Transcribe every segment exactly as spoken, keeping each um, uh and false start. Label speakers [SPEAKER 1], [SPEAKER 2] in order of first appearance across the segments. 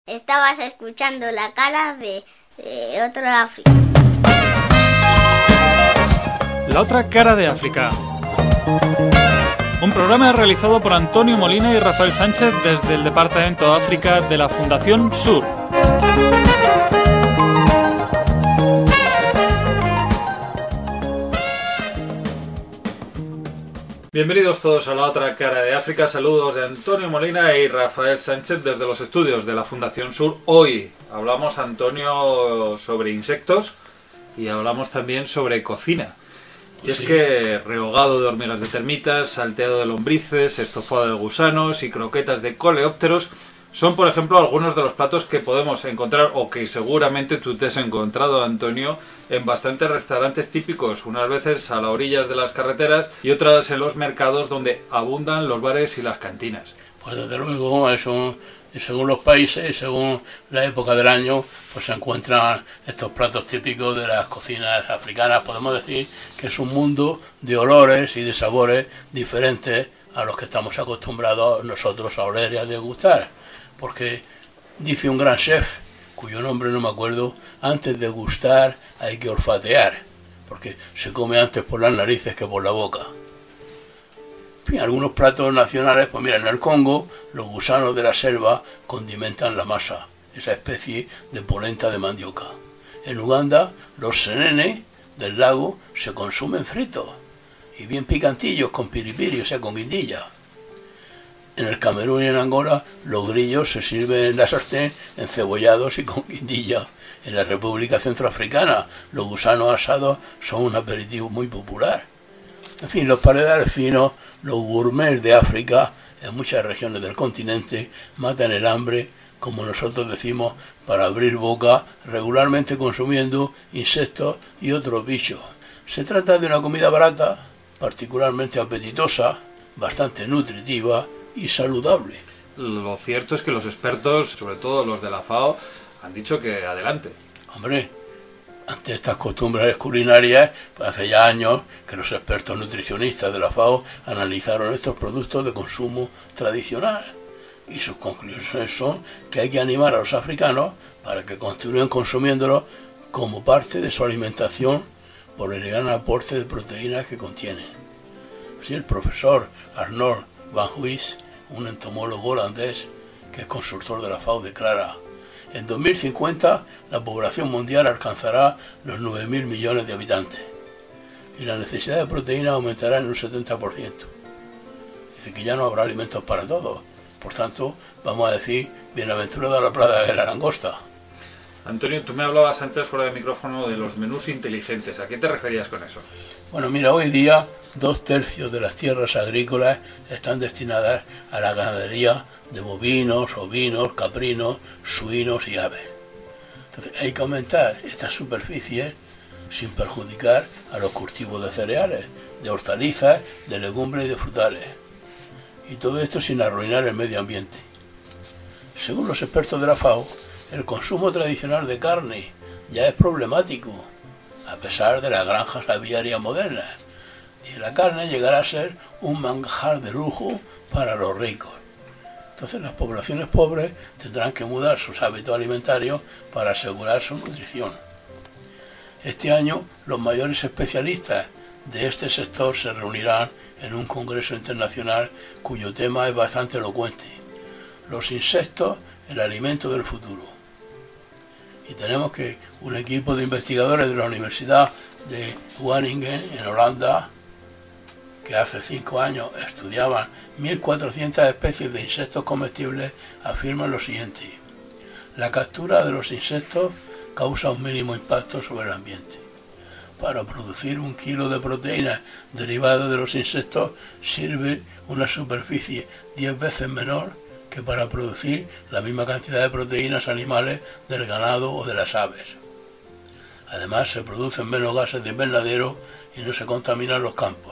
[SPEAKER 1] Estabas escuchando La Cara de, de otro África.
[SPEAKER 2] La otra cara de África. Un programa realizado por Antonio Molina y Rafael Sánchez desde el Departamento de África de la Fundación Sur. Bienvenidos todos a La otra cara de África. Saludos de Antonio Molina y Rafael Sánchez desde los estudios de la Fundación Sur. Hoy hablamos, Antonio, sobre insectos y hablamos también sobre cocina. Y es sí. que rehogado de hormigas de termitas, salteado de lombrices, estofado de gusanos y croquetas de coleópteros son, por ejemplo, algunos de los platos que podemos encontrar, o que seguramente tú te has encontrado, Antonio, en bastantes restaurantes típicos, unas veces a las orillas de las carreteras y otras en los mercados donde abundan los bares y las cantinas.
[SPEAKER 3] Pues desde luego, eso, según los países y según la época del año, pues se encuentran estos platos típicos de las cocinas africanas. Podemos decir que es un mundo de olores y de sabores diferentes a los que estamos acostumbrados nosotros a oler y a degustar. Porque dice un gran chef, cuyo nombre no me acuerdo, antes de gustar hay que olfatear, porque se come antes por las narices que por la boca. En fin, algunos platos nacionales, pues mira, en el Congo los gusanos de la selva condimentan la masa, esa especie de polenta de mandioca. En Uganda los senene del lago se consumen fritos y bien picantillos con piripiri, o sea, con guindilla. En el Camerún y en Angola los grillos se sirven en la sartén encebollados y con guindilla. En la República Centroafricana los gusanos asados son un aperitivo muy popular. En fin, los paladores finos, los gourmets de África, en muchas regiones del continente, matan el hambre, como nosotros decimos, para abrir boca, regularmente consumiendo insectos y otros bichos. Se trata de una comida barata, particularmente apetitosa, bastante nutritiva y saludable.
[SPEAKER 2] Lo cierto es que los expertos, sobre todo los de la FAO, han dicho que adelante.
[SPEAKER 3] Hombre, ante estas costumbres culinarias, pues hace ya años que los expertos nutricionistas de la FAO analizaron estos productos de consumo tradicional y sus conclusiones son que hay que animar a los africanos para que continúen consumiéndolos como parte de su alimentación por el gran aporte de proteínas que contienen. Sí, el profesor Arnold van Huys, un entomólogo holandés que es consultor de la FAO, declara: en dos mil cincuenta la población mundial alcanzará los nueve mil millones de habitantes y la necesidad de proteína aumentará en un setenta por ciento. Dice que ya no habrá alimentos para todos, por tanto vamos a decir bienaventurada la plaga de la langosta.
[SPEAKER 2] Antonio, tú me hablabas antes fuera de micrófono de los menús inteligentes. ¿A qué te referías con eso?
[SPEAKER 3] Bueno, mira, hoy día dos tercios de las tierras agrícolas están destinadas a la ganadería de bovinos, ovinos, caprinos, suinos y aves. Entonces hay que aumentar estas superficies sin perjudicar a los cultivos de cereales, de hortalizas, de legumbres y de frutales. Y todo esto sin arruinar el medio ambiente. Según los expertos de la FAO, el consumo tradicional de carne ya es problemático, a pesar de las granjas aviarias modernas, y la carne llegará a ser un manjar de lujo para los ricos. Entonces las poblaciones pobres tendrán que mudar sus hábitos alimentarios para asegurar su nutrición. Este año los mayores especialistas de este sector se reunirán en un congreso internacional cuyo tema es bastante elocuente: los insectos, el alimento del futuro. Y tenemos que un equipo de investigadores de la Universidad de Wageningen, en Holanda, que hace cinco años estudiaban mil cuatrocientas especies de insectos comestibles, afirman lo siguiente: la captura de los insectos causa un mínimo impacto sobre el ambiente. Para producir un kilo de proteínas derivadas de los insectos sirve una superficie diez veces menor que para producir la misma cantidad de proteínas animales del ganado o de las aves. Además, se producen menos gases de invernadero y no se contaminan los campos.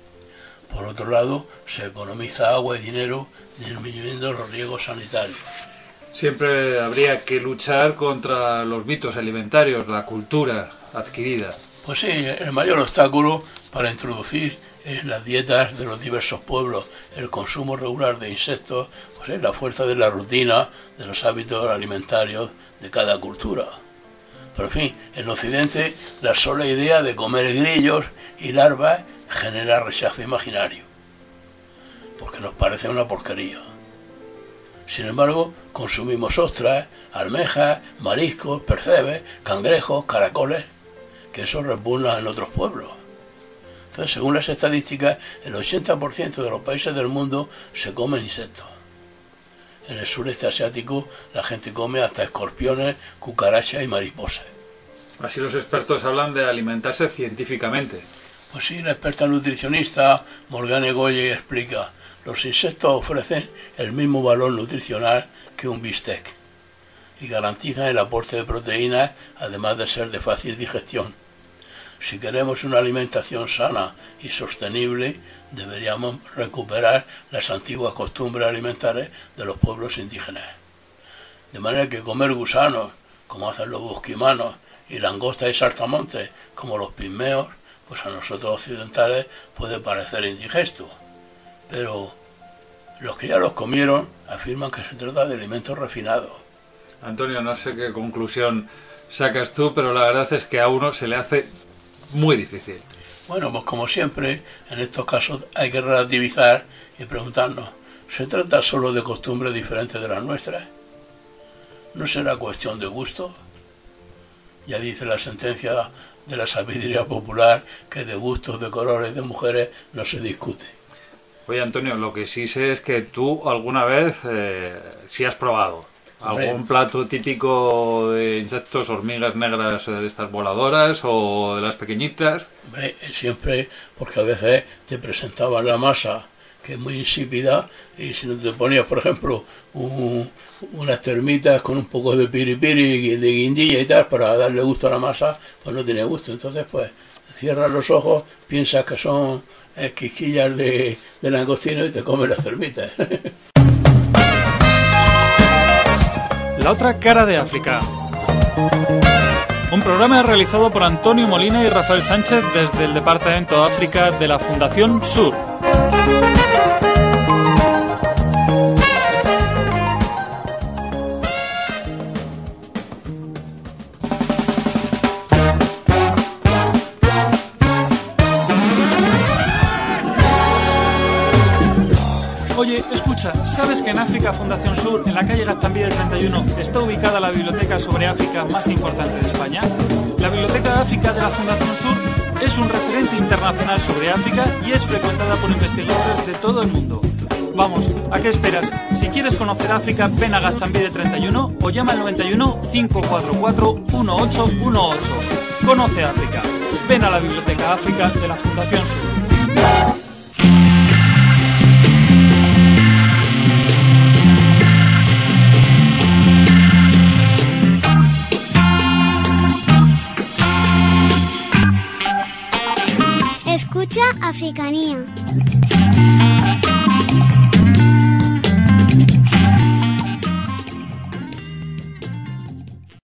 [SPEAKER 3] Por otro lado, se economiza agua y dinero disminuyendo los riesgos sanitarios.
[SPEAKER 2] Siempre habría que luchar contra los mitos alimentarios, la cultura adquirida.
[SPEAKER 3] Pues sí, el mayor obstáculo para introducir en las dietas de los diversos pueblos, el consumo regular de insectos, pues es la fuerza de la rutina, de los hábitos alimentarios de cada cultura. Pero en fin, en Occidente la sola idea de comer grillos y larvas genera rechazo imaginario, porque nos parece una porquería. Sin embargo, consumimos ostras, almejas, mariscos, percebes, cangrejos, caracoles, que eso repugna en otros pueblos. Entonces, según las estadísticas, el ochenta por ciento de los países del mundo se comen insectos. En el sureste asiático la gente come hasta escorpiones, cucarachas y mariposas.
[SPEAKER 2] Así los expertos hablan de alimentarse científicamente.
[SPEAKER 3] Pues sí, la experta nutricionista Morgane Goye explica: los insectos ofrecen el mismo valor nutricional que un bistec y garantizan el aporte de proteínas, además de ser de fácil digestión. Si queremos una alimentación sana y sostenible, deberíamos recuperar las antiguas costumbres alimentares de los pueblos indígenas. De manera que comer gusanos, como hacen los bosquimanos, y langostas y saltamontes, como los pigmeos, pues a nosotros occidentales puede parecer indigesto. Pero los que ya los comieron afirman que se trata de alimentos refinados.
[SPEAKER 2] Antonio, no sé qué conclusión sacas tú, pero la verdad es que a uno se le hace muy difícil.
[SPEAKER 3] Bueno, pues como siempre, en estos casos hay que relativizar y preguntarnos, ¿se trata solo de costumbres diferentes de las nuestras? ¿No será cuestión de gusto? Ya dice la sentencia de la sabiduría popular que de gustos, de colores, de mujeres no se discute.
[SPEAKER 2] Oye, Antonio, lo que sí sé es que tú alguna vez eh, sí has probado algún Hombre. plato típico de insectos, hormigas negras de estas voladoras o de las pequeñitas.
[SPEAKER 3] Hombre, siempre, porque a veces te presentaban la masa, que es muy insípida, y si no te ponías, por ejemplo, un, unas termitas con un poco de piripiri, de guindilla y tal, para darle gusto a la masa, pues no tiene gusto. Entonces, pues, cierras los ojos, piensas que son eh, quisquillas de, de langostino y te comes las termitas.
[SPEAKER 4] La otra cara de África. Un programa realizado por Antonio Molina y Rafael Sánchez desde el Departamento de África de la Fundación Sur. Oye, escucha, ¿sabes que en África Fundación Sur, en la calle Gaztambide treinta y uno, está ubicada la biblioteca sobre África más importante de España? La Biblioteca de África de la Fundación Sur es un referente internacional sobre África y es frecuentada por investigadores de todo el mundo. Vamos, ¿a qué esperas? Si quieres conocer África, ven a Gaztambide treinta y uno o llama al noventa y uno, cinco cuatro cuatro, uno ocho uno ocho. Conoce África. Ven a la Biblioteca África de la Fundación Sur.
[SPEAKER 1] Escucha Africanía.